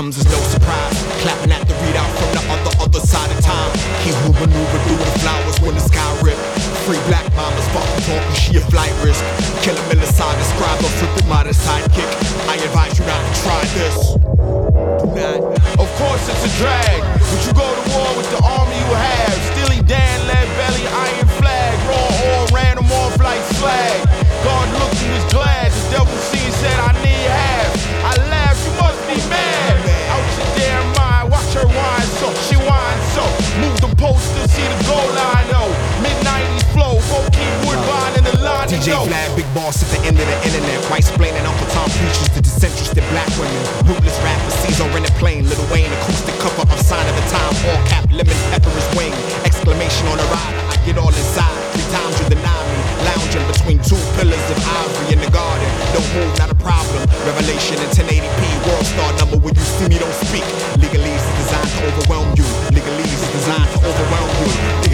comes as no surprise. Clapping at the readout from the other side of time. He who maneuvered through the flowers when the sky ripped. Free black mamas, fuck talking, she a flight risk. Killer Millicide, describe her flipping modern sidekick. I advise you not to try this. Do not. Of course it's a drag, but you go to war with the army you have. Steely Dan, lead belly, iron flag. Raw oil ran them off like slag. God looked, he was glad. The devil seen, said I need half. I laughed, you must be mad. Out your damn mind, watch her whine so. She whine so. Move the poster, see the goal line though. Mid-90s flow, folk keep Woodbine in the line. DJ Vlad, big boss at the end of the internet. White splaining Uncle Tom preaches to disinterested black women. Ruthless rappers, Caesar in a plane. Lil Wayne, acoustic cover of Sign of the Time. All cap, lemon pepper is wing. Exclamation on a rider, I get all inside. 3 times you deny me. Lounging between 2 pillars of ivory in the garden. Don't move, not a problem. Revelation in 1080p. World star number when you see me, don't speak. Legalese is designed to overwhelm you. Legalese is designed to overwhelm you.